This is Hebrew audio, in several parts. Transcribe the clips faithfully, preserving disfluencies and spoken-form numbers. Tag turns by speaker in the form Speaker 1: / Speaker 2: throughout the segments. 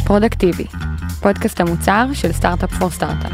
Speaker 1: פרודקטיבי, פודקאסט המוצר של סטארט-אפ פור סטארט-אפ.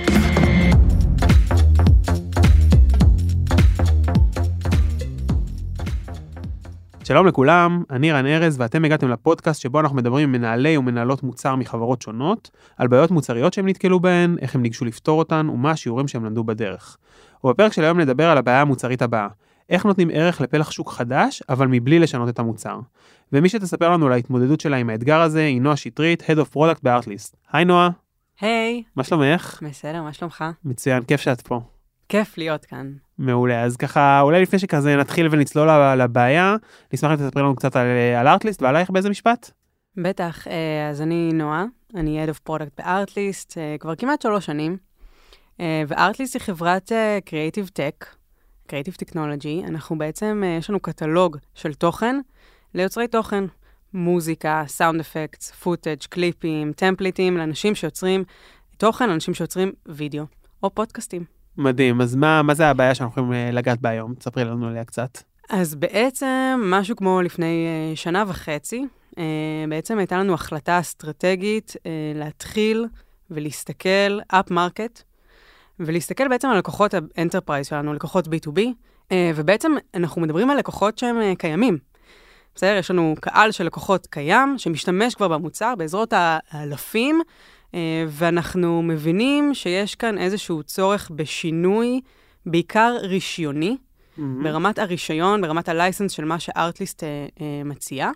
Speaker 2: שלום לכולם, אני רן ארז ואתם הגעתם לפודקאסט שבו אנחנו מדברים עם מנהלי ומנהלות מוצר מחברות שונות, על בעיות מוצריות שהם נתקלו בהן, איך הם ניגשו לפתור אותן ומה השיעורים שהם למדו בדרך. ובפרק של היום נדבר על הבעיה המוצרית הבאה, איך נותנים ערך לפלח שוק חדש, אבל מבלי לשנות את המוצר. ומי שתספר לנו על ההתמודדות שלה עם האתגר הזה, היא נועה שטרית, Head of Product ב-Artlist. היי נועה.
Speaker 3: היי.
Speaker 2: מה שלומך?
Speaker 3: בסדר, מה שלומך?
Speaker 2: מצוין, כיף שאת פה.
Speaker 3: כיף להיות כאן.
Speaker 2: מעולה, אז ככה, אולי לפני שכזה נתחיל ונצלול לבעיה, נשמח שתספר לנו קצת על, על Artlist ועלייך באיזה משפט?
Speaker 3: בטח, אז אני נועה, אני Head of Product ב-Artlist, כבר כמעט שלוש שנים, ו-Artlist היא חברת Creative Tech, Creative Technology, אנחנו בעצם, יש לנו קטלוג של תוכן ליוצרי תוכן, מוזיקה, סאונד אפקטס, פוטאג', קליפים, טמפליטים, לאנשים שיוצרים תוכן, לאנשים שיוצרים וידאו או פודקאסטים.
Speaker 2: מדהים, אז מה, מה זה הבעיה שאנחנו יכולים לגעת בה היום? תספרי לנו עליה קצת.
Speaker 3: אז בעצם, משהו כמו לפני שנה וחצי, בעצם הייתה לנו החלטה אסטרטגית להתחיל ולהסתכל אפ מרקט, ולהסתכל בעצם על לקוחות האנטרפרייז שלנו, לקוחות בי טו בי, ובעצם אנחנו מדברים על לקוחות שהם קיימים. בסדר, יש לנו קהל של לקוחות קיים, שמשתמש כבר במוצר, בעזרות האלפים, ואנחנו מבינים שיש כאן איזשהו צורך בשינוי, בעיקר רישיוני, mm-hmm. ברמת הרישיון, ברמת הלייסנס של מה שארטליסט מציע,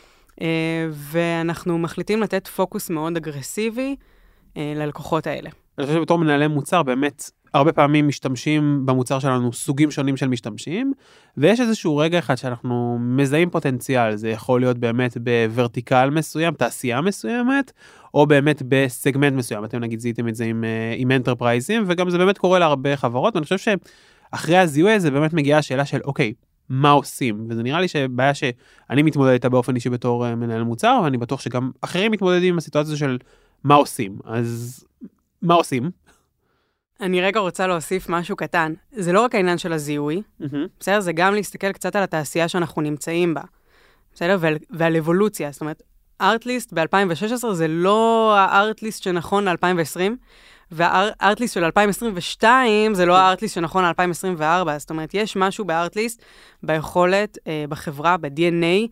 Speaker 3: ואנחנו מחליטים לתת פוקוס מאוד אגרסיבי ללקוחות האלה.
Speaker 2: אני חושב שבתור מנהלי מוצר, באמת, הרבה פעמים משתמשים במוצר שלנו סוגים שונים של משתמשים, ויש איזשהו רגע אחד שאנחנו מזהים פוטנציאל, זה יכול להיות באמת בוורטיקל מסוים, תעשייה מסוימת, או באמת בסגמנט מסוים, אתם נגיד זיהיתם את זה עם, עם אנטרפרייזים, וגם זה באמת קורה להרבה חברות, ואני חושב שאחרי הזיהוי הזה באמת מגיעה השאלה של, אוקיי, מה עושים? וזה נראה לי שבעיה שאני מתמודד איתה באופן אישי בתור מנהל מוצר, ואני בטוח שגם אחרים מתמודדים עם הסיטואציה של מה עושים. אז מה עושים?
Speaker 3: אני רגע רוצה להוסיף משהו קטן. זה לא רק העניין של הזיהוי, mm-hmm. בסדר? זה גם להסתכל קצת על התעשייה שאנחנו נמצאים בה. בסדר? ועל, ועל אבולוציה. זאת אומרת, ארטליסט ב-אלפיים ושש עשרה זה לא הארטליסט שנכון ל-אלפיים ועשרים, והארטליסט של אלפיים עשרים ושתיים זה לא הארטליסט שנכון ל-אלפיים עשרים וארבע. זאת אומרת, יש משהו בארטליסט, ביכולת, אה, בחברה, ב-די אן איי,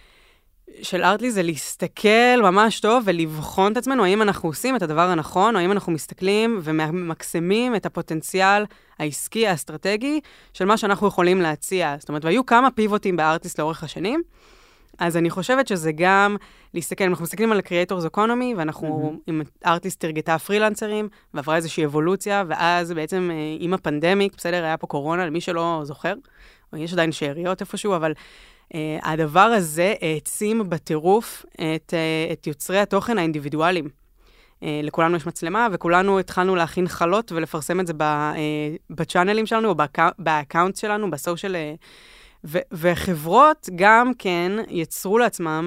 Speaker 3: של ארטליסט זה להסתכל ממש טוב ולבחון את עצמנו, האם אנחנו עושים את הדבר הנכון, או האם אנחנו מסתכלים וממקסמים את הפוטנציאל העסקי, האסטרטגי, של מה שאנחנו יכולים להציע. זאת אומרת, והיו כמה פיבוטים בארטליסט לאורך השנים, אז אני חושבת שזה גם להסתכל, אנחנו מסתכלים על ה-Creators Economy, ואנחנו, mm-hmm. עם ארטליסט תרגתה פרילנסרים, ועברה איזושהי אבולוציה, ואז בעצם עם הפנדמיק, בסדר, היה פה קורונה, למי שלא זוכר, או יש עדיין שאריות איפשהו, אבל Uh, הדבר הזה העצים בטירוף את, uh, את יוצרי התוכן האינדיבידואליים. Uh, לכולנו יש מצלמה, וכולנו התחלנו להכין חלות ולפרסם את זה ב, uh, בצ'אנלים שלנו, או באקאונט שלנו, בסושיאל. Uh, ו- וחברות גם כן יצרו לעצמם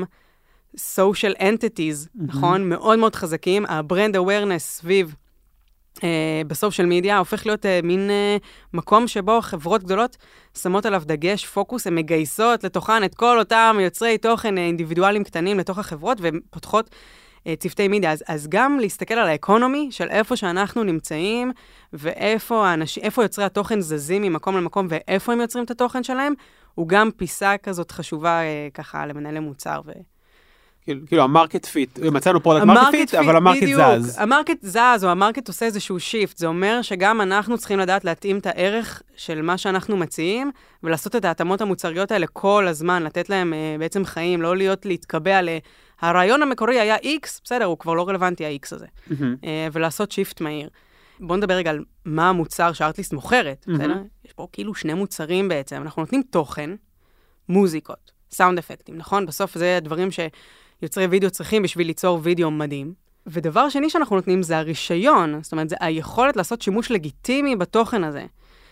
Speaker 3: social entities, mm-hmm. נכון? מאוד מאוד חזקים. הברנד awareness סביב Uh, בסושיאל מדיה, הופך להיות uh, מין uh, מקום שבו חברות גדולות שמות עליו דגש, פוקוס, הן מגייסות לתוכן את כל אותם יוצרי תוכן uh, אינדיבידואלים קטנים לתוך החברות, ופותחות uh, צוותי מדיה. אז, אז גם להסתכל על האקונומי של איפה שאנחנו נמצאים, ואיפה האנשים, איפה יוצרי התוכן זזים ממקום למקום, ואיפה הם יוצרים את התוכן שלהם, הוא גם פיסה כזאת חשובה uh, ככה למנהלי מוצר ו...
Speaker 2: כאילו, המרקט פיט, מצאנו פרודקט מרקט פיט, אבל המרקט זז.
Speaker 3: המרקט זז, או המרקט עושה איזשהו שיפט. זה אומר שגם אנחנו צריכים לדעת להתאים את הערך של מה שאנחנו מציעים, ולעשות את ההתאמות המוצריות האלה כל הזמן, לתת להם uh, בעצם חיים, לא להיות להתקבע ל... הרעיון המקורי היה X, בסדר, הוא כבר לא רלוונטי ה-X הזה. Mm-hmm. Uh, ולעשות שיפט מהיר. בואו נדבר רגע על מה המוצר שארטליסט מוכרת, mm-hmm. בסדר? יש פה כאילו שני מוצרים בעצם. אנחנו נותנים תוכן, מוזיקות, סאונד אפקטים, נכון? בסוף זה הדברים ש... יוצרי וידאו צריכים בשביל ליצור וידאו מדהים. ודבר שני שאנחנו נותנים זה הרישיון, זאת אומרת, זה היכולת לעשות שימוש לגיטימי בתוכן הזה.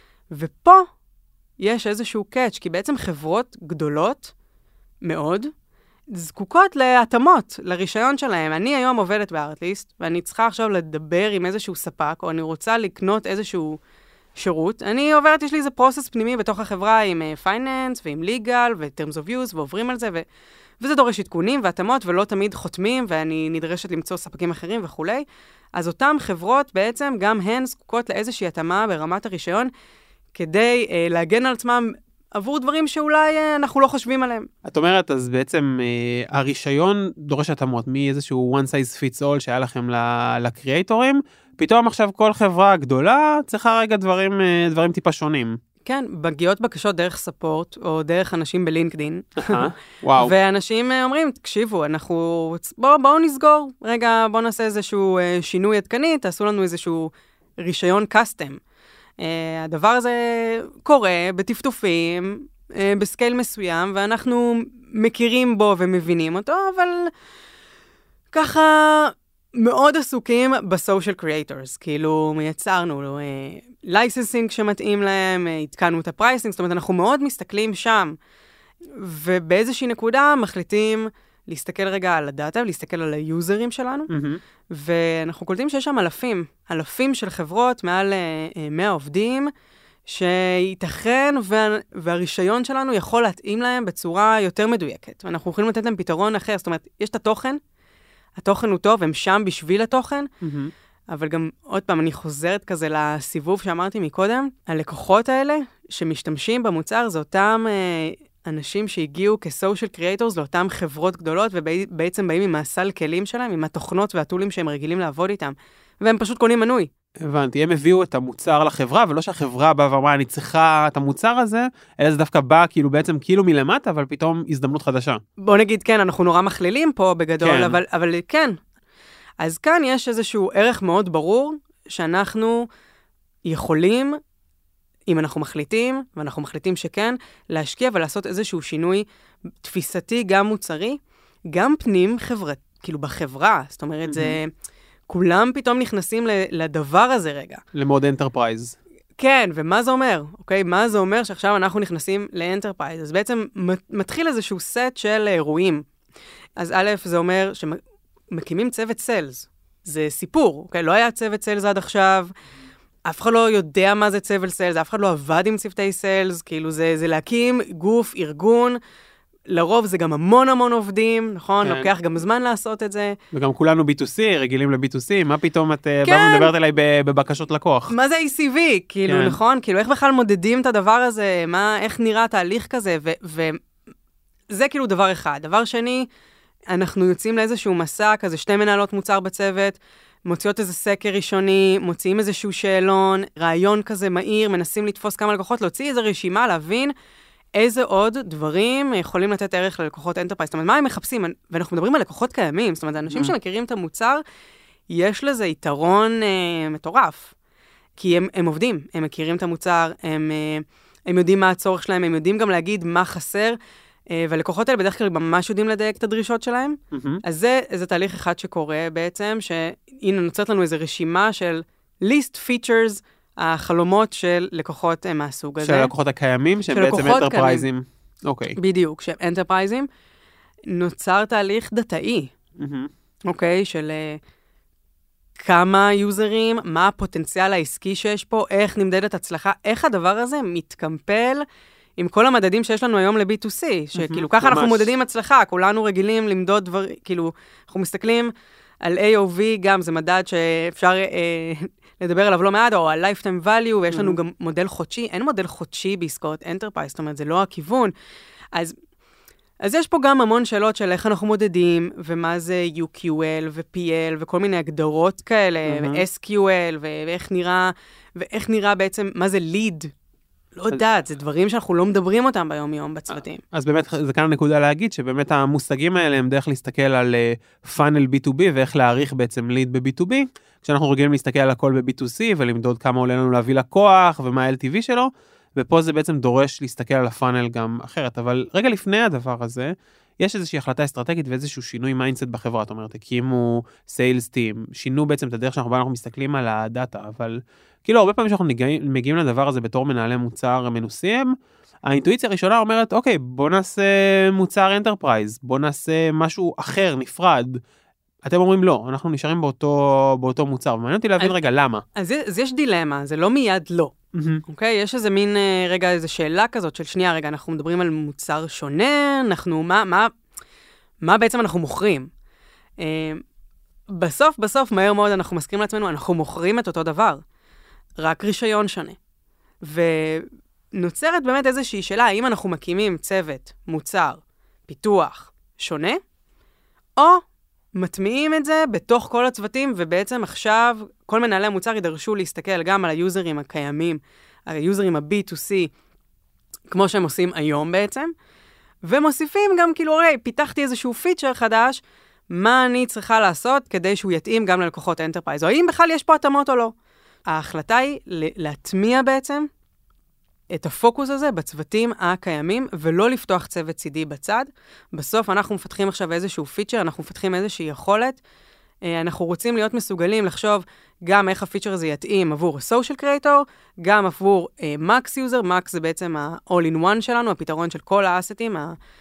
Speaker 3: ופה יש איזשהו קאץ', כי בעצם חברות גדולות מאוד זקוקות להתאמות לרישיון שלהם. אני היום עובדת בארטליסט, ואני צריכה עכשיו לדבר עם איזשהו ספק, או אני רוצה לקנות איזשהו שירות, אני עוברת, יש לי איזה פרוסס פנימי בתוך החברה עם פייננס ועם ליגל ו-terms of use, ועוברים על זה, ו... וזה דורש עדכונים והתאמות, ולא תמיד חותמים, ואני נדרשת למצוא ספקים אחרים וכו'. אז אותם חברות בעצם, גם הן זקוקות לאיזושהי התאמה ברמת הרישיון, כדי אה, להגן על עצמם עבור דברים שאולי אה, אנחנו לא חושבים עליהם.
Speaker 2: את אומרת, אז בעצם אה, הרישיון דורש התאמות, מאיזשהו one size fits all שהיה לכם לקריאטורים, פתאום עכשיו כל חברה גדולה צריכה רגע דברים, אה, דברים טיפה שונים.
Speaker 3: כן, מגיעות בקשות דרך ספורט, או דרך אנשים בלינקדין.
Speaker 2: וואו.
Speaker 3: ואנשים אומרים, תקשיבו, אנחנו, בואו, בואו נסגור, רגע, בואו נעשה איזשהו שינוי עדכני, תעשו לנו איזשהו רישיון קאסטם. הדבר הזה קורה בטפטופים, בסקייל מסוים, ואנחנו מכירים בו ומבינים אותו, אבל ככה מאוד עסוקים בסושיאל קריאטורס, כאילו מייצרנו לייסנסינג שמתאים להם, התקנו את הפרייסינג, זאת אומרת, אנחנו מאוד מסתכלים שם, ובאיזושהי נקודה מחליטים להסתכל רגע על הדאטה, ולהסתכל על היוזרים שלנו, mm-hmm. ואנחנו קולטים שיש שם אלפים, אלפים של חברות, מעל מאה עובדים, שייתכן וה, והרישיון שלנו יכול להתאים להם בצורה יותר מדויקת. ואנחנו יכולים לתת להם פתרון אחר, זאת אומרת, יש את התוכן, התוכן הוא טוב, הם שם בשביל התוכן, mm-hmm. אבל גם, עוד פעם, אני חוזרת כזה לסיבוב שאמרתי מקודם, הלקוחות האלה שמשתמשים במוצר, זה אותם אה, אנשים שהגיעו כסושיאל קריאטורס לאותם חברות גדולות, ובעצם באים עם הסל כלים שלהם, עם התוכנות והטולים שהם רגילים לעבוד איתם, והם פשוט קונים מנוי.
Speaker 2: הבנתי, הם הביאו את המוצר לחברה, ולא שהחברה באה ואמרה, אני צריכה את המוצר הזה, אלא זה דווקא בא כאילו בעצם כאילו מלמטה, אבל פתאום הזדמנות חדשה.
Speaker 3: בוא נגיד, כן, אנחנו נורא מכלילים פה בגדול,
Speaker 2: כן.
Speaker 3: אבל, אבל כן. אז כאן יש איזשהו ערך מאוד ברור, שאנחנו יכולים, אם אנחנו מחליטים, ואנחנו מחליטים שכן, להשקיע ולעשות איזשהו שינוי תפיסתי, גם מוצרי, גם פנים חברה, כאילו בחברה, זאת אומרת, mm-hmm. זה... כולם פתאום נכנסים לדבר הזה רגע.
Speaker 2: למוד אנטרפרייז.
Speaker 3: כן, ומה זה אומר? אוקיי, מה זה אומר שעכשיו אנחנו נכנסים לאנטרפרייז? אז בעצם מתחיל איזשהו סט של אירועים. אז א', זה אומר שמקימים צוות סיילס. זה סיפור, אוקיי? לא היה צוות סיילס עד עכשיו, אף אחד לא יודע מה זה צוות סיילס, אף אחד לא עבד עם צוותי סיילס, כאילו זה, זה להקים גוף, ארגון, לרוב זה גם המון המון עובדים, נכון? כן. לוקח גם זמן לעשות את זה.
Speaker 2: וגם כולנו בי טו סי, רגילים ל-בי טו סי, מה פתאום את כן. באה מדברת אליי בבקשות לקוח?
Speaker 3: מה זה איי סי וי? כאילו, כן. נכון? כאילו, איך בכלל מודדים את הדבר הזה? מה, איך נראה תהליך כזה? וזה כאילו דבר אחד. דבר שני, אנחנו יוצאים לאיזשהו מסע, כזה שתי מנהלות מוצר בצוות, מוציאות איזה סקר ראשוני, מוציאים איזשהו שאלון, רעיון כזה מהיר, מנסים לתפוס כמה לקוחות, להוציא איזו רשימה, להבין איזה עוד דברים יכולים לתת ערך ללקוחות אנטרפרייז. זאת אומרת, מה הם מחפשים? ואנחנו מדברים על לקוחות קיימים, זאת אומרת, אנשים שמכירים את המוצר, יש לזה יתרון אה, מטורף. כי הם, הם עובדים, הם מכירים את המוצר, הם, אה, הם יודעים מה הצורך שלהם, הם יודעים גם להגיד מה חסר, אה, והלקוחות האלה בדרך כלל ממש יודעים לדייק את הדרישות שלהם. Mm-hmm. אז זה איזה תהליך אחד שקורה בעצם, שהנה נוצרת לנו איזו רשימה של list features, החלומות של לקוחות מהסוג הזה.
Speaker 2: של הלקוחות הקיימים, שהם בעצם אנטרפרייזים. אוקיי.
Speaker 3: בדיוק, שהם אנטרפרייזים. נוצר תהליך דאטאי, אוקיי, של כמה יוזרים, מה הפוטנציאל העסקי שיש פה, איך נמדדת הצלחה, איך הדבר הזה מתקמפל עם כל המדדים שיש לנו היום ל-בי טו סי, שכאילו ככה אנחנו מודדים הצלחה, כולנו רגילים למדוד דבר, כאילו, אנחנו מסתכלים על איי או וי, גם זה מדד שאפשר לדבר עליו לא מעט, או על lifetime value, ויש לנו גם מודל חודשי, אין מודל חודשי בעסקאות אנטרפרייז, זאת אומרת, זה לא הכיוון. אז, אז יש פה גם המון שאלות של איך אנחנו מודדים, ומה זה יו קיו אל ו-פי אל, וכל מיני הגדרות כאלה, ו-אס קיו אל, ואיך נראה, ואיך נראה בעצם, מה זה lead, לא יודעת, זה דברים שאנחנו לא מדברים אותם ביום-יום בצוותים.
Speaker 2: אז באמת, זה כאן הנקודה להגיד, שבאמת המושגים האלה הם דרך להסתכל על funnel בי טו בי, ואיך להעריך בעצם lead ב-בי טו בי, כשאנחנו רגילים להסתכל על הכל ב-בי טו סי, ולמדוד כמה עולה לנו להביא לקוח, ומה ה-אל טי וי שלו, ופה זה בעצם דורש להסתכל על הפאנל גם אחרת. אבל רגע לפני הדבר הזה, יש איזושהי החלטה אסטרטגית ואיזשהו שינוי מיינדסט בחברה, זאת אומרת, הקימו סיילס טים, שינו בעצם את הדרך שאנחנו, אנחנו מסתכלים על הדאטה, אבל כאילו הרבה פעמים שאנחנו מגיעים לדבר הזה בתור מנהלי מוצר מנוסים, האינטואיציה הראשונה אומרת, אוקיי, בוא נעשה מוצר אנטרפרייז, בוא נעשה משהו אחר, נפרד. אתם אומרים לא, אנחנו נשארים באותו, באותו מוצר, ומעניין אותי להבין רגע למה.
Speaker 3: אז, אז יש דילמה, זה לא מיד לא. אוקיי? יש איזה מין, רגע, איזו שאלה כזאת של שנייה, רגע, אנחנו מדברים על מוצר שונה, אנחנו, מה, מה, מה בעצם אנחנו מוכרים? בסוף, בסוף, מהר מאוד אנחנו מסכימים לעצמנו, אנחנו מוכרים את אותו דבר, רק רישיון שונה. ונוצרת באמת איזושהי שאלה, האם אנחנו מקימים צוות, מוצר, פיתוח, שונה, או מטמיעים את זה בתוך כל הצוותים, ובעצם עכשיו כל מנהלי המוצר ידרשו להסתכל גם על היוזרים הקיימים, על היוזרים ה-בי טו סי, כמו שהם עושים היום בעצם, ומוסיפים גם כאילו, הרי, פיתחתי איזשהו פיצ'ר חדש, מה אני צריכה לעשות כדי שהוא יתאים גם ללקוחות אנטרפרייז, או האם בכלל יש פה התאמות או לא. ההחלטה היא להטמיע בעצם את הפוקוס הזה בצוותים הקיימים, ולא לפתוח צוות צידי בצד. בסוף אנחנו מפתחים עכשיו איזשהו פיצ'ר, אנחנו מפתחים איזושהי יכולת, אנחנו רוצים להיות מסוגלים לחשוב גם איך הפיצ'ר הזה יתאים עבור social creator, גם עבור Max user, Max זה בעצם ה-all-in-one שלנו, הפתרון של כל האסטים,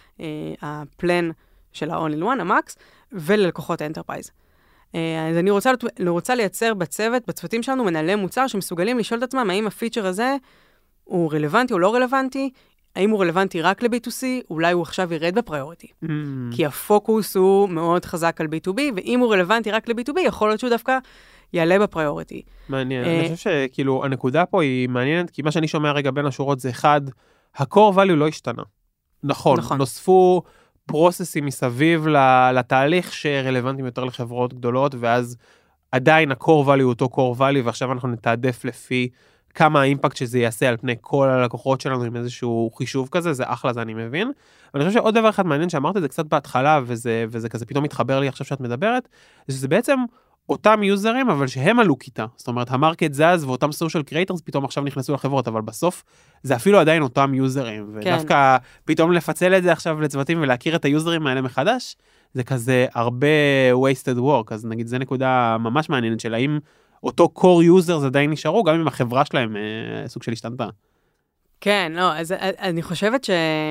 Speaker 3: הפלן של ה-all-in-one, ה-Max, וללקוחות אנטרפרייז. אז אני רוצה, רוצה לייצר בצוות, בצוותים שלנו, מנהלי מוצר שמסוגלים לשאול את עצמם, האם הפיצ'ר הזה הוא רלוונטי או לא רלוונטי, האם הוא רלוונטי רק ל-בי טו סי, אולי הוא עכשיו ירד בפריוריטי. Mm. כי הפוקוס הוא מאוד חזק על בי טו בי, ואם הוא רלוונטי רק ל-בי טו בי, יכול להיות שהוא דווקא יעלה בפריוריטי.
Speaker 2: מעניין. אני חושב שכאילו הנקודה פה היא מעניינת, כי מה שאני שומע רגע בין השורות זה אחד, ה-core value לא השתנה. נכון, נכון. נוספו פרוססים מסביב לתהליך שרלוונטיים יותר לחברות גדולות, ואז עדיין ה-core value הוא אותו core value, ועכשיו אנחנו נתעדף לפי כמה האימפקט שזה יעשה על פני כל הלקוחות שלנו עם איזשהו חישוב כזה, זה אחלה, זה אני מבין. ואני חושב שעוד דבר אחד מעניין שאמרת את זה קצת בהתחלה, וזה, וזה כזה פתאום מתחבר לי עכשיו שאת מדברת, זה שזה בעצם אותם יוזרים, אבל שהם עלו כיתה. זאת אומרת, המרקט זז ואותם סושיאל קריאטרס פתאום עכשיו נכנסו לחברות, אבל בסוף זה אפילו עדיין אותם יוזרים. כן. ודווקא פתאום לפצל את זה עכשיו לצוותים ולהכיר את היוזרים האלה מחדש, זה כזה הרבה wasted work. אז נגיד, זה נקודה ממש מעניינת של האם אותו core user זה עדיין נשארו, גם אם החברה שלהם אה, סוג של השתנתה.
Speaker 3: כן, לא, אז אני חושבת ש...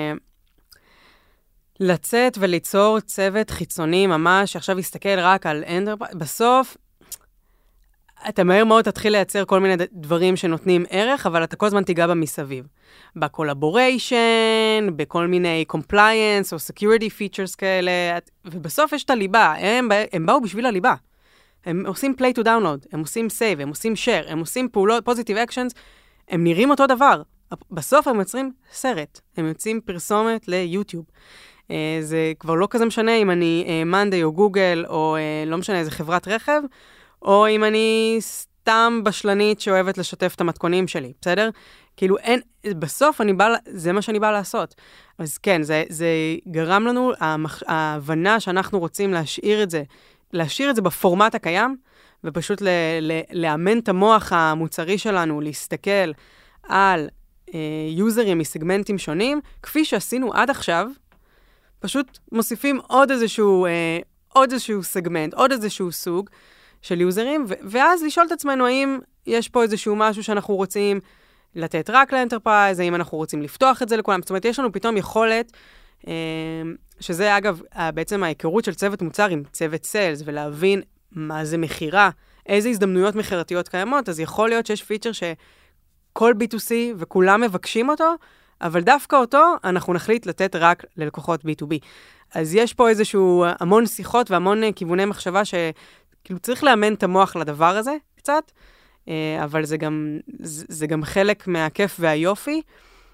Speaker 3: לצאת וליצור צוות חיצוני ממש, שעכשיו יסתכל רק על אנטרפרייז, בסוף, אתה מהר מאוד תתחיל לייצר כל מיני דברים שנותנים ערך, אבל אתה כל הזמן תיגע במסביב. בקולבוריישן, בכל מיני compliance או security features כאלה, ובסוף יש את הליבה, הם, הם באו בשביל הליבה. הם עושים play to download, הם עושים save, הם עושים share, הם עושים פעולות, positive actions, הם נראים אותו דבר. בסוף הם יוצרים סרט, הם יוצאים פרסומת ליוטיוב. זה כבר לא כזה משנה אם אני מנדי או גוגל, או לא משנה איזה חברת רכב, או אם אני סתם בשלנית שאוהבת לשתף את המתכונים שלי, בסדר? כאילו אין, בסוף אני בא, זה מה שאני בא לעשות. אז כן, זה, זה גרם לנו, המח, ההבנה שאנחנו רוצים להשאיר את זה, להשאיר את זה בפורמט הקיים, ופשוט ל, ל, לאמן את המוח המוצרי שלנו, להסתכל על אה, יוזרים מסגמנטים שונים, כפי שעשינו עד עכשיו, פשוט מוסיפים עוד איזשהו, אה, עוד איזשהו סגמנט, עוד איזשהו סוג של יוזרים, ו- ואז לשאול את עצמנו האם יש פה איזשהו משהו שאנחנו רוצים לתת רק לאנטרפרייז, האם אנחנו רוצים לפתוח את זה לכולם. זאת אומרת, יש לנו פתאום יכולת, אה, שזה אגב, בעצם ההיכרות של צוות מוצר עם צוות סיילס, ולהבין מה זה מחירה, איזה הזדמנויות מחירתיות קיימות, אז יכול להיות שיש פיצ'ר שכל בי טו סי וכולם מבקשים אותו, אבל דווקא אותו אנחנו נחליט לתת רק ללקוחות בי טו בי. אז יש פה איזשהו המון שיחות והמון כיווני מחשבה שכאילו צריך לאמן את המוח לדבר הזה קצת, אבל זה גם, זה גם חלק מהכיף והיופי.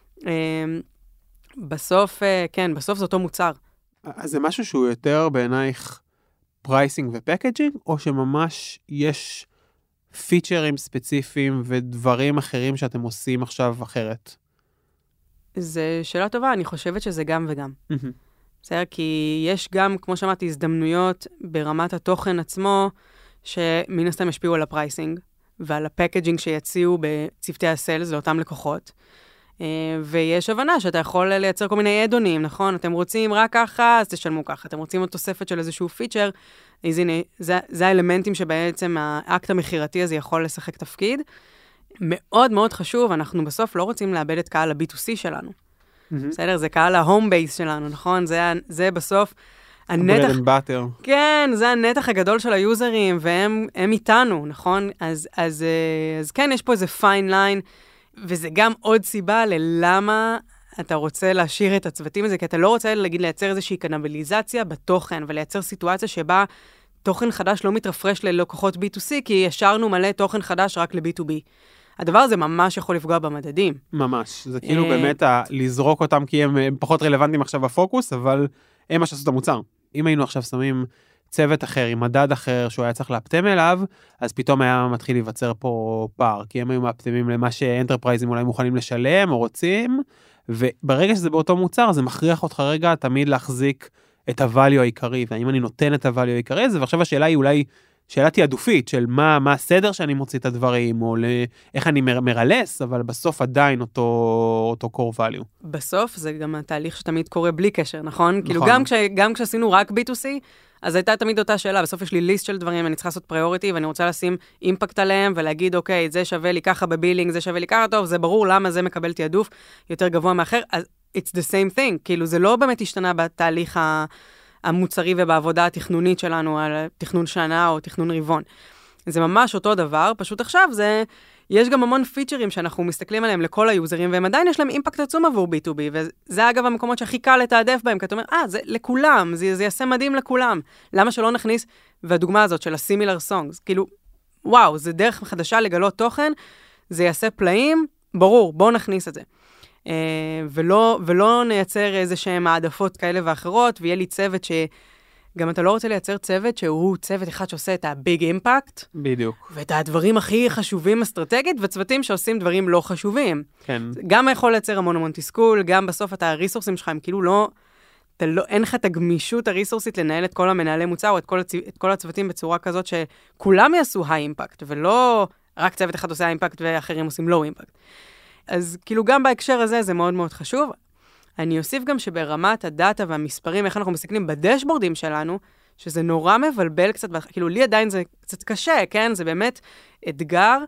Speaker 3: בסוף, כן, בסוף זה אותו מוצר.
Speaker 2: אז זה משהו שהוא יותר בעינייך פרייסינג ופקאג'ינג, או שממש יש פיצ'רים ספציפיים ודברים אחרים שאתם עושים עכשיו אחרת?
Speaker 3: זו שאלה טובה, אני חושבת שזה גם וגם. בסדר, כי יש גם, כמו שאמרתי, הזדמנויות ברמת התוכן עצמו, שמן הסתם השפיעו על הפרייסינג, ועל הפקאג'ינג שיציעו בצוותי הסיילס לאותם לקוחות. ויש הבנה שאתה יכול לייצר כל מיני אדונים, נכון? אתם רוצים רק ככה, אז תשלמו ככה. אתם רוצים עוד תוספת של איזשהו פיצ'ר, אז הנה, זה, זה האלמנטים שבעצם האקט המחירתי הזה יכול לשחק תפקיד. מאוד מאוד חשוב, אנחנו בסוף לא רוצים לאבד את קהל ה-בי טו סי שלנו. Mm-hmm. בסדר? זה קהל ה-home base שלנו, נכון? זה, זה בסוף הנתח...
Speaker 2: bread and butter.
Speaker 3: כן, זה הנתח הגדול של היוזרים, והם הם איתנו, נכון? אז, אז, אז כן, יש פה איזה fine line, וזה גם עוד סיבה ללמה אתה רוצה להשאיר את הצוותים הזה, כי אתה לא רוצה, להגיד, לייצר איזושהי קנבליזציה בתוכן, ולייצר סיטואציה שבה תוכן חדש לא מתרפרש ללקוחות בי טו סי, כי ישרנו מלא תוכן חדש רק ל-בי טו בי. הדבר הזה ממש יכול לפגוע במדדים.
Speaker 2: ממש, זה כאילו באמת ה- לזרוק אותם, כי הם, הם פחות רלוונטיים עכשיו בפוקוס, אבל הם מה שעשו את המוצר. אם היינו עכשיו שמים צוות אחר, עם מדד אחר, שהוא היה צריך להפטם אליו, אז פתאום היה מתחיל להיווצר פה פער, כי הם היו מאפטמים למה שאנטרפרייזים אולי מוכנים לשלם או רוצים, וברגע שזה באותו מוצר, זה מכריח אותך רגע תמיד להחזיק את הvalue העיקרי, והאם אני נותן את הvalue העיקרי הזה, ועכשיו השאלה היא אולי שאלה תיעדופית של מה, מה הסדר שאני מוציא את הדברים, או איך אני מ- מרלס, אבל בסוף עדיין אותו, אותו core value.
Speaker 3: בסוף זה גם התהליך שתמיד קורה בלי קשר, נכון?
Speaker 2: נכון.
Speaker 3: כאילו גם, כש, גם כשעשינו רק בי טו סי, אז הייתה תמיד אותה שאלה, בסוף יש לי ליסט של דברים, אני צריכה לעשות פריוריטי, ואני רוצה לשים אימפקט עליהם, ולהגיד, אוקיי, זה שווה לי ככה בבילינג, זה שווה לי ככה טוב, זה ברור למה זה מקבל תיעדוף יותר גבוה מאחר, אז it's the same thing, כאילו זה לא באמת השתנה בתהליך ה... המוצרי ובעבודה התכנונית שלנו על תכנון שנה או תכנון רבעון. זה ממש אותו דבר, פשוט עכשיו זה, יש גם המון פיצ'רים שאנחנו מסתכלים עליהם לכל היוזרים, והם עדיין יש להם אימפקט עצום עבור בי טו בי, וזה אגב המקומות שהכי קל לתעדף בהם, כי אתה אומר, אה, זה לכולם, זה, זה יעשה מדהים לכולם. למה שלא נכניס, והדוגמה הזאת של ה-similar songs, כאילו, וואו, זה דרך חדשה לגלות תוכן, זה יעשה פלאים, ברור, בואו נכניס את זה. ולא, ולא נייצר איזה שהן העדפות כאלה ואחרות, ויהיה לי צוות שגם אתה לא רוצה לייצר צוות שהוא צוות אחד שעושה את הביג אימפקט.
Speaker 2: בדיוק.
Speaker 3: ואת הדברים הכי חשובים אסטרטגית, וצוותים שעושים דברים לא חשובים.
Speaker 2: כן.
Speaker 3: גם יכול לייצר המון המון תסכול, גם בסוף אתה הריסורסים שלך, הם כאילו לא, אתה לא, אין לך את הגמישות הריסורסית לנהל את כל המנהלי מוצר, או את כל, הצו, את כל הצוותים בצורה כזאת שכולם יעשו היי אימפקט, ולא רק צוות אחד עושה אימפקט ואחרים עושים לואו אימפקט. אז כאילו גם בהקשר הזה זה מאוד מאוד חשוב. אני אוסיף גם שברמת הדאטה והמספרים, איך אנחנו מסתכלים בדשבורדים שלנו, שזה נורא מבלבל קצת, כאילו לי עדיין זה קצת קשה, כן? זה באמת אתגר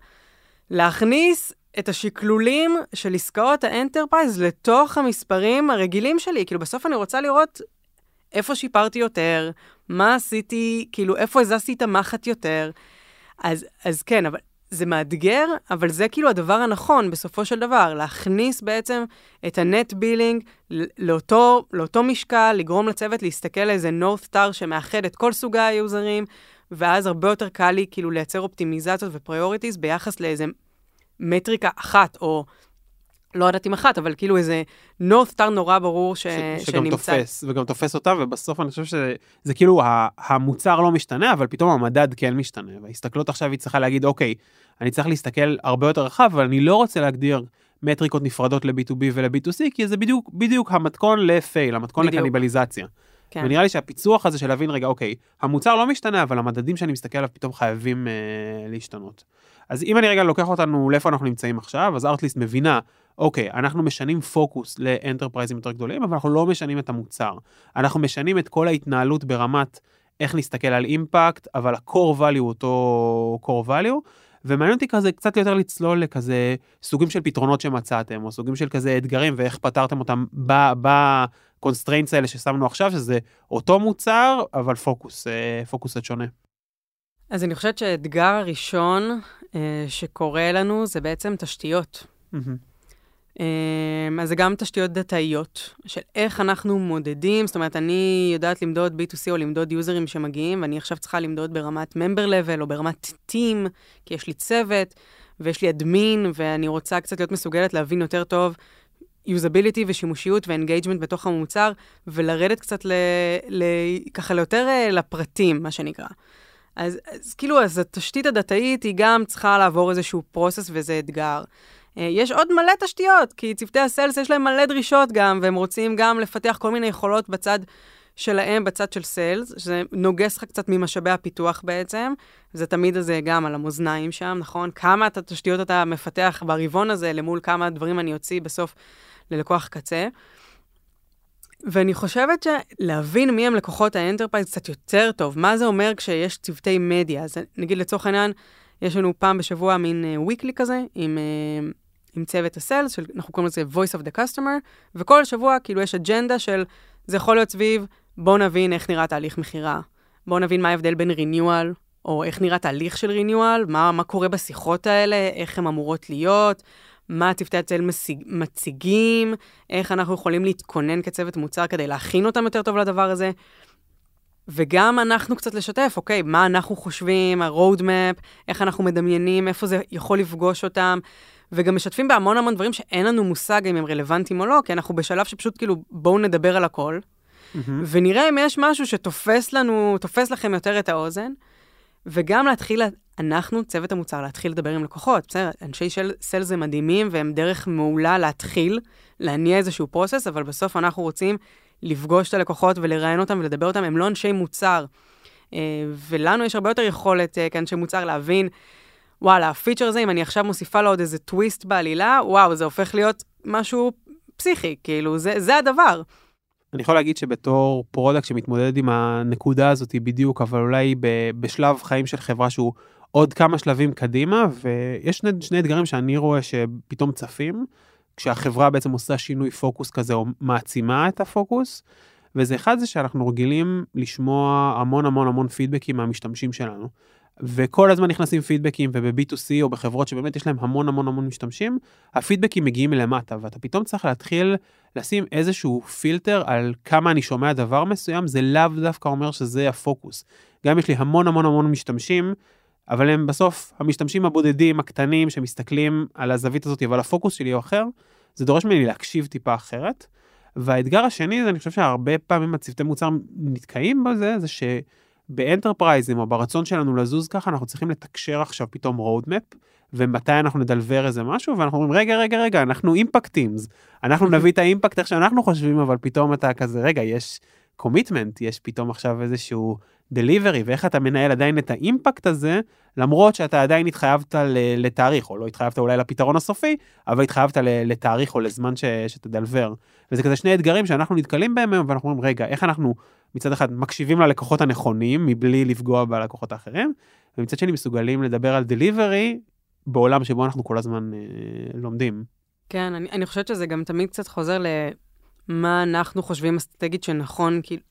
Speaker 3: להכניס את השקלולים של עסקאות האנטרפרייז לתוך המספרים הרגילים שלי. כאילו בסוף אני רוצה לראות איפה שיפרתי יותר, מה עשיתי, כאילו איפה הזזתי את המחט יותר. אז, אז כן, אבל זה מאתגר, אבל זה כאילו הדבר הנכון בסופו של דבר, להכניס בעצם את הנט בילינג לאותו, לאותו משקל, לגרום לצוות להסתכל על איזה North Star שמאחד את כל סוגי היוזרים, ואז הרבה יותר קל לי כאילו לייצר אופטימיזציות ופריוריטיז ביחס לאיזה מטריקה אחת, או לא יודעת אם אחת, אבל כאילו איזה North Star נורא ברור ש...
Speaker 2: ש... שגם
Speaker 3: שנמצא.
Speaker 2: תופס, וגם תופס אותה, ובסוף אני חושב שזה כאילו המוצר לא משתנה, אבל פתאום המדד כן משתנה, וההסתכלות עכשיו היא צריכה להגיד, אוקיי, אני צריך להסתכל הרבה יותר רחב, אבל אני לא רוצה להגדיר מטריקות נפרדות ל-בי טו בי ול-בי טו סי, כי זה בדיוק, בדיוק המתכון לפייל, המתכון בדיוק. לקניבליזציה. כן. ונראה לי שהפיצוח הזה של להבין, רגע, אוקיי, המוצר לא משתנה, אבל המדדים שאני מסתכל עליו פתאום חייבים אה, להשתנות. אז אם אני רגע לוקח אותנו לאיפה אנחנו נמצאים עכשיו, אז ארטליסט מבינה, אוקיי, אנחנו משנים פוקוס לאנטרפרייזים יותר גדולים, אבל אנחנו לא משנים את המוצר. אנחנו משנים את כל ההתנהלות ברמת איך נסתכל על אימפקט, אבל ה-core value הוא אותו core value, ומעניין אותי כזה קצת יותר לצלול לכזה סוגים של פתרונות שמצאתם, או סוגים של כזה אתגרים, ואיך פתרתם אותם בקונסטריינטס האלה ששמנו עכשיו, שזה אותו מוצר, אבל פוקוס, פוקוס קצת שונה.
Speaker 3: אז אני חושבת שהאתגר הראשון שקורה לנו זה בעצם תשתיות. אז זה גם תשתיות דאטאיות, של איך אנחנו מודדים, זאת אומרת, אני יודעת למדוד בי טו סי או למדוד יוזרים שמגיעים, ואני עכשיו צריכה למדוד ברמת member level או ברמת טים, כי יש לי צוות, ויש לי אדמין, ואני רוצה קצת להיות מסוגלת להבין יותר טוב usability ושימושיות ו-engagement בתוך המוצר, ולרדת קצת ל, ל, ככה ליותר לפרטים, מה שנקרא. אז, אז כאילו, אז התשתית הדאטאית היא גם צריכה לעבור איזשהו פרוסס, וזה אתגר. יש עוד מלא תשתיות, כי צוותי הסלס יש להם מלא דרישות גם, והם רוצים גם לפתח כל מיני יכולות בצד שלהם, בצד של סלס, שזה נוגס לך קצת ממשאבי הפיתוח בעצם, זה תמיד הזה גם על המאזניים שם, נכון? כמה את התשתיות אתה מפתח ברבעון הזה, למול כמה דברים אני אוציא בסוף ללקוח קצה. ואני חושבת שלהבין מי הם לקוחות האנטרפרייז קצת יותר טוב, מה זה אומר כשיש צוותי מדיה, אז נגיד לצורך העניין, יש לנו פעם בשבוע מין weekly כזה, עם, עם צוות הסלס, אנחנו קוראים לזה voice of the customer, וכל שבוע כאילו יש אג'נדה של, זה יכול להיות סביב, בואו נבין איך נראה תהליך מחירה, בואו נבין מה ההבדל בין renewal, או איך נראה תהליך של renewal, מה, מה קורה בשיחות האלה, איך הן אמורות להיות, מה צוותי הצל מציג, מציגים, איך אנחנו יכולים להתכונן כצוות מוצר כדי להכין אותם יותר טוב לדבר הזה, וגם אנחנו קצת לשתף, אוקיי, מה אנחנו חושבים, ה-road map, איך אנחנו מדמיינים, איפה זה יכול לפגוש אותם, וגם משתפים בהמון המון דברים שאין לנו מושג אם הם רלוונטיים או לא, כי אנחנו בשלב שפשוט כאילו בואו נדבר על הכל, mm-hmm. ונראה אם יש משהו שתופס לנו, תופס לכם יותר את האוזן, וגם להתחיל, אנחנו, צוות המוצר, להתחיל לדבר עם לקוחות, בסדר, אנשי של סל זה מדהימים, והם דרך מעולה להתחיל, להניע איזשהו פרוסס, אבל בסוף אנחנו רוצים לפגוש את הלקוחות ולראיין אותם ולדבר אותם, הם לא אנשי מוצר, ולנו יש הרבה יותר יכולת כאנשי מוצר להבין, וואלה, הפיצ'ר הזה, אם אני עכשיו מוסיפה לו עוד איזה טוויסט בעלילה, וואו, זה הופך להיות משהו פסיכי, כאילו, זה, זה הדבר.
Speaker 2: אני יכול להגיד שבתור פרודקט שמתמודד עם הנקודה הזאת בדיוק, אבל אולי ב- בשלב חיים של חברה שהוא עוד כמה שלבים קדימה, ויש שני, שני אתגרים שאני רואה שפתאום צפים, כשהחברה בעצם עושה שינוי פוקוס כזה, או מעצימה את הפוקוס, וזה אחד זה שאנחנו רגילים לשמוע המון המון המון פידבקים מהמשתמשים שלנו, וכל הזמן נכנסים פידבקים, וב-בי טו סי או בחברות שבאמת יש להם המון המון המון משתמשים, הפידבקים מגיעים מלמטה, ואתה פתאום צריך להתחיל לשים איזשהו פילטר על כמה אני שומע דבר מסוים, זה לאו דווקא אומר שזה הפוקוס. גם יש לי המון המון המון משתמשים, אבל הם בסוף המשתמשים הבודדים, הקטנים, שמסתכלים על הזווית הזאת, אבל הפוקוס שלי הוא אחר, זה דורש ממני להקשיב טיפה אחרת. והאתגר השני, זה אני חושב שהרבה פעמים הצוותי מוצר נתקעים בזה, זה ש באנטרפרייזים או ברצון שלנו לזוז ככה, אנחנו צריכים לתקשר עכשיו פתאום roadmap, ומתי אנחנו נדלבר איזה משהו, ואנחנו אומרים, רגע, רגע, רגע, אנחנו אימפקטימס, אנחנו נביא את האימפקט איך שאנחנו חושבים, אבל פתאום אתה כזה, רגע, יש קומיטמנט, יש פתאום עכשיו איזשהו דליברי, ואיך אתה מנהל עדיין את האימפקט הזה, למרות שאתה עדיין התחייבת לתאריך, או לא התחייבת אולי לפתרון הסופי, אבל התחייבת לתאריך או לזמן ש, שתדלבר. וזה כזה שני אתגרים שאנחנו נתקלים בהם, ואנחנו אומרים, רגע, איך אנחנו מצד אחד מקשיבים ללקוחות הנכונים, מבלי לפגוע בלקוחות האחרים, ומצד שני מסוגלים לדבר על דליברי, בעולם שבו אנחנו כל הזמן אה, לומדים.
Speaker 3: כן, אני, אני חושבת שזה גם תמיד קצת חוזר למה אנחנו חושבים אסטרטגית שנכון כי,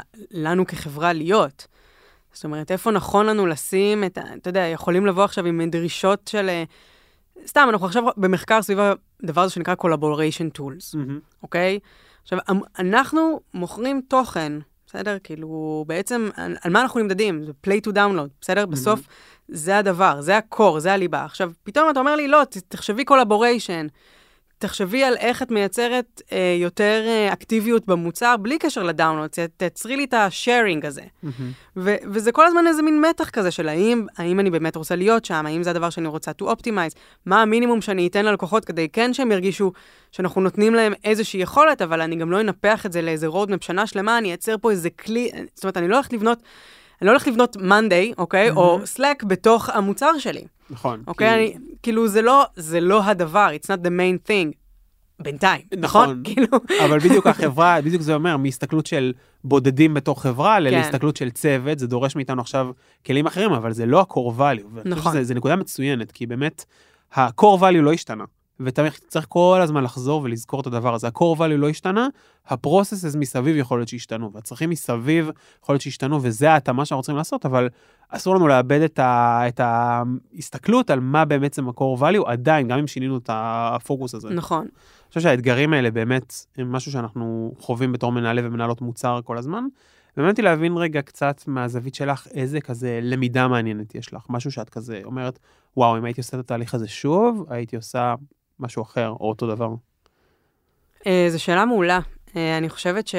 Speaker 3: לנו כחברה להיות. זאת אומרת, איפה נכון לנו לשים את, אתה יודע, יכולים לבוא עכשיו עם דרישות של, סתם, אנחנו עכשיו במחקר סביב הדבר הזה שנקרא collaboration tools, mm-hmm. אוקיי? עכשיו, אנחנו מוכרים תוכן, בסדר? כאילו, בעצם, על, על מה אנחנו נמדדים? זה play to download, בסדר? Mm-hmm. בסוף, זה הדבר, זה הקור, זה הליבה. עכשיו, פתאום אתה אומר לי, לא, תחשבי collaboration, תחשבי על איך את מייצרת אה, יותר אה, אקטיביות במוצר, בלי קשר לדאונלוד, תעצרי לי את השארינג הזה. Mm-hmm. ו- וזה כל הזמן איזה מין מתח כזה של האם, האם אני באמת רוצה להיות שם, האם זה הדבר שאני רוצה to optimize, מה המינימום שאני אתן ללקוחות כדי כן שהם ירגישו שאנחנו נותנים להם איזושהי יכולת, אבל אני גם לא אנפח את זה לאיזה roadmap שנה שלמה, אני אייצר פה איזה כלי, זאת אומרת, אני לא הולכת לבנות, אני לא הולכת לבנות Monday, אוקיי? Mm-hmm. או Slack בתוך המוצר שלי.
Speaker 2: נכון.
Speaker 3: אוקיי? אני, כאילו, זה לא, זה לא הדבר, it's not the main thing. בינתיים, נכון? כאילו.
Speaker 2: אבל בדיוק החברה, בדיוק זה אומר, מהסתכלות של בודדים בתוך חברה, להסתכלות של צוות, זה דורש מאיתנו עכשיו כלים אחרים, אבל זה לא ה-core value. נכון. זה, זה נקודה מצוינת, כי באמת, ה-core value לא השתנה. ואתה צריך כל הזמן לחזור ולזכור את הדבר הזה. ה-core value לא השתנה, הפרוססס מסביב יכול להיות שהשתנו, והצרכים מסביב יכול להיות שהשתנו, וזה ההתאמה שאנחנו רוצים לעשות, אבל אסור לנו לאבד את, ה, את ההסתכלות על מה באמת זה ה-core value, עדיין, גם אם שינינו את הפוקוס הזה.
Speaker 3: נכון.
Speaker 2: אני חושב שהאתגרים האלה באמת הם משהו שאנחנו חווים בתור מנהלי ומנהלות מוצר כל הזמן, ובאמת להבין רגע קצת מהזווית שלך, איזה כזה למידה מעניינת יש לך, משהו שאת כזה אומרת, וואו, אם הייתי עושה את התהליך הזה שוב, הייתי עושה משהו אחר, או אותו דבר.
Speaker 3: זו שאלה מעולה. אני חושבת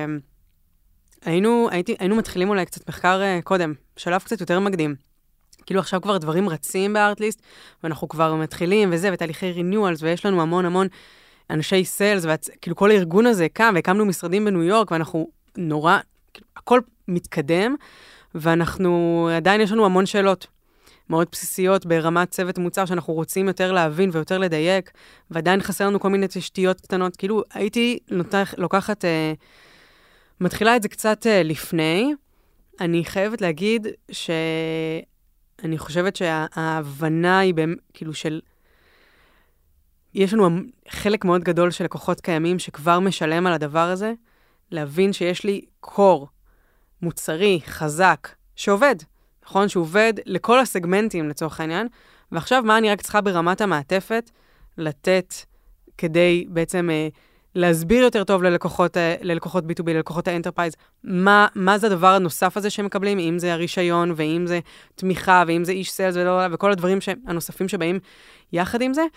Speaker 3: שהיינו הייתי, היינו מתחילים אולי קצת מחקר קודם, בשלב קצת יותר מקדים. כאילו עכשיו כבר דברים רצים בארטליסט, ואנחנו כבר מתחילים וזה, ותהליכי ריניואלס, ויש לנו המון המון אנשי סיילס, וכאילו כל הארגון הזה קם, והקמנו משרדים בניו יורק, ואנחנו נורא, כאילו, הכל מתקדם, ואנחנו, עדיין יש לנו המון שאלות. מאוד בסיסיות ברמת צוות מוצר שאנחנו רוצים יותר להבין ויותר לדייק, ועדיין חסר לנו כל מיני תשתיות קטנות. כאילו, הייתי נותח, לוקחת, אה, מתחילה את זה קצת אה, לפני. אני חייבת להגיד שאני חושבת שההבנה היא באמת, כאילו של, יש לנו חלק מאוד גדול של לקוחות קיימים שכבר משלם על הדבר הזה, להבין שיש לי קור מוצרי, חזק, שעובד. נכון? שהוא עובד לכל הסגמנטים לצורך העניין, ועכשיו מה אני רק צריכה ברמת המעטפת, לתת כדי בעצם להסביר יותר טוב ללקוחות, ללקוחות בי טו בי, ללקוחות האנטרפרייז, מה, מה זה הדבר הנוסף הזה שהם מקבלים, אם זה הרישיון, ואם זה תמיכה, ואם זה איש סיילס, וכל הדברים הנוספים שבאים יחד עם זה.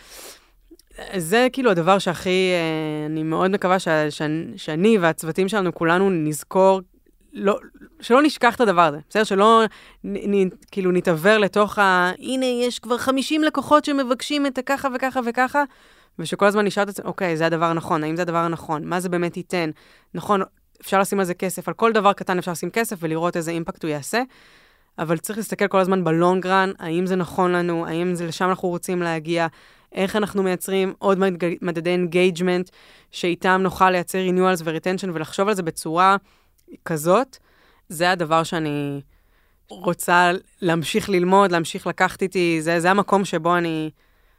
Speaker 3: זה כאילו הדבר שהכי, אני מאוד מקווה ש, ש, שאני והצוותים שלנו כולנו נזכור, לא, שלא נשכח את הדבר הזה, בסדר? שלא נ, נ, כאילו נתעבר לתוך ה... הנה, יש כבר חמישים לקוחות שמבקשים את ככה וככה וככה, ושכל הזמן נשאר את זה, אוקיי, זה הדבר הנכון, האם זה הדבר הנכון? מה זה באמת ייתן? נכון, אפשר לשים על זה כסף, על כל דבר קטן אפשר לשים כסף ולראות איזה אימפקט הוא יעשה, אבל צריך להסתכל כל הזמן בלונגרן, האם זה נכון לנו, האם זה לשם אנחנו רוצים להגיע, איך אנחנו מייצרים עוד מדדי אינגייג'מנט, שאיתם נוכל לייצר renewals ו-retention, ולחשוב על זה בצורה כזאת, זה הדבר שאני רוצה להמשיך ללמוד, להמשיך לקחת איתי, זה, זה המקום שבו אני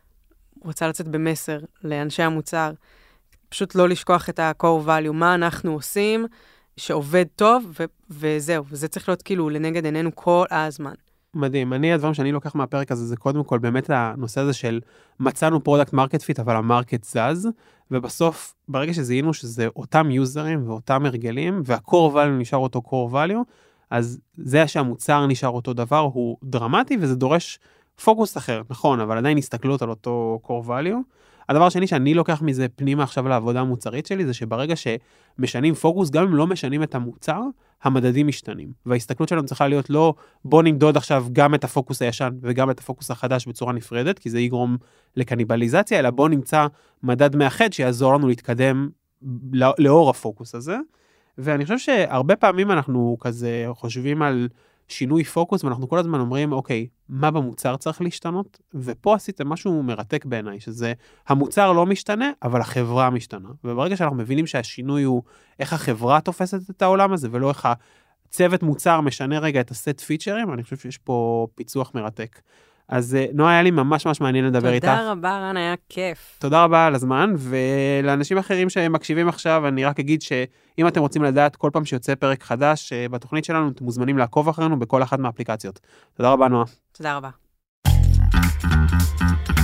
Speaker 3: רוצה לצאת במסר לאנשי המוצר, פשוט לא לשכוח את ה-core value, מה אנחנו עושים, שעובד טוב, ו- וזהו, וזה צריך להיות כאילו לנגד עינינו כל הזמן.
Speaker 2: מדהים. אני, הדברים שאני לוקח מהפרק הזה, זה קודם כל באמת הנושא הזה של מצאנו פרודקט מרקט פיט, אבל המרקט זז, ובסוף, ברגע שזיהינו שזה אותם יוזרים ואותם הרגלים, וה-core value נשאר אותו core value, אז זה שהמוצר נשאר אותו דבר, הוא דרמטי, וזה דורש פוקוס אחר, נכון, אבל עדיין הסתכלות על אותו core value. הדבר השני שאני לוקח מזה פנימה עכשיו לעבודה המוצרית שלי, זה שברגע שמשנים פוקוס, גם אם לא משנים את המוצר, המדדים משתנים. וההסתכלות שלנו צריכה להיות לא, בוא נמדוד עכשיו גם את הפוקוס הישן, וגם את הפוקוס החדש בצורה נפרדת, כי זה יגרום לקניבליזציה, אלא בוא נמצא מדד מאחד שיעזור לנו להתקדם לאור הפוקוס הזה. ואני חושב שהרבה פעמים אנחנו כזה חושבים על שינוי פוקוס, ואנחנו כל הזמן אומרים, אוקיי, מה במוצר צריך להשתנות? ופה עשיתם משהו מרתק בעיניי, שזה המוצר לא משתנה, אבל החברה משתנה. וברגע שאנחנו מבינים שהשינוי הוא איך החברה תופסת את העולם הזה, ולא איך הצוות מוצר משנה רגע את הסט פיצ'רים, אני חושב שיש פה פיצוח מרתק. אז נועה, היה לי ממש ממש מעניין לדבר איתך.
Speaker 3: תודה רבה, רן, היה כיף.
Speaker 2: תודה רבה על הזמן, ולאנשים אחרים שמקשיבים עכשיו, אני רק אגיד שאם אתם רוצים לדעת כל פעם שיוצא פרק חדש בתוכנית שלנו, אתם מוזמנים לעקוב אחרינו בכל אחת מהאפליקציות. תודה רבה, נועה.
Speaker 3: תודה רבה.